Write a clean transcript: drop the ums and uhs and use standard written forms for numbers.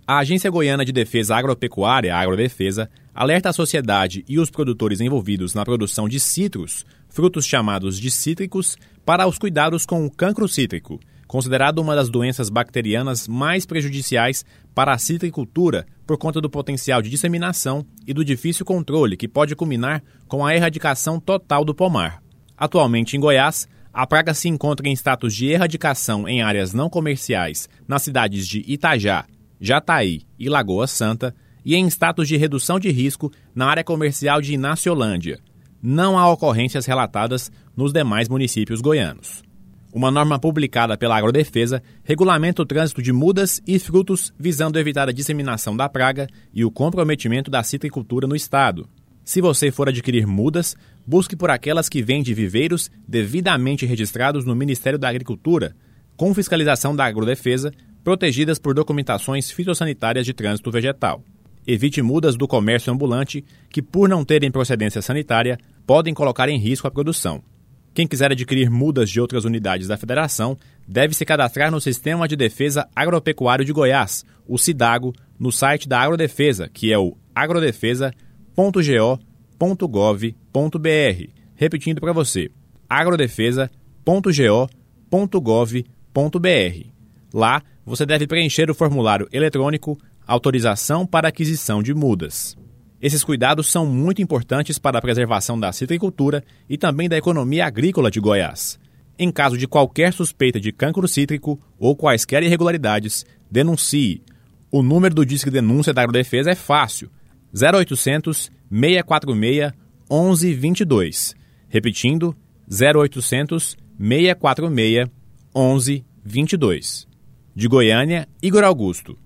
A Agência Goiana de Defesa Agropecuária, a Agrodefesa, alerta a sociedade e os produtores envolvidos na produção de citros, frutos chamados de cítricos, para os cuidados com o cancro cítrico, considerado uma das doenças bacterianas mais prejudiciais para a citricultura por conta do potencial de disseminação e do difícil controle que pode culminar com a erradicação total do pomar. Atualmente em Goiás, a praga se encontra em status de erradicação em áreas não comerciais nas cidades de Itajá, Jataí e Lagoa Santa e em status de redução de risco na área comercial de Inaciolândia. Não há ocorrências relatadas nos demais municípios goianos. Uma norma publicada pela Agrodefesa regulamenta o trânsito de mudas e frutos visando evitar a disseminação da praga e o comprometimento da citricultura no estado. Se você for adquirir mudas, busque por aquelas que vêm de viveiros devidamente registrados no Ministério da Agricultura, com fiscalização da Agrodefesa, protegidas por documentações fitossanitárias de trânsito vegetal. Evite mudas do comércio ambulante que, por não terem procedência sanitária, podem colocar em risco a produção. Quem quiser adquirir mudas de outras unidades da Federação deve se cadastrar no Sistema de Defesa Agropecuário de Goiás, o SIDAGO, no site da Agrodefesa, que é o agrodefesa.go.gov.br. Repetindo para você, agrodefesa.go.gov.br. Lá, você deve preencher o formulário eletrônico Autorização para Aquisição de Mudas. Esses cuidados são muito importantes para a preservação da citricultura e também da economia agrícola de Goiás. Em caso de qualquer suspeita de cancro cítrico ou quaisquer irregularidades, denuncie. O número do Disque Denúncia da Agrodefesa é fácil, 0800 646 1122. Repetindo, 0800 646 1122. De Goiânia, Igor Augusto.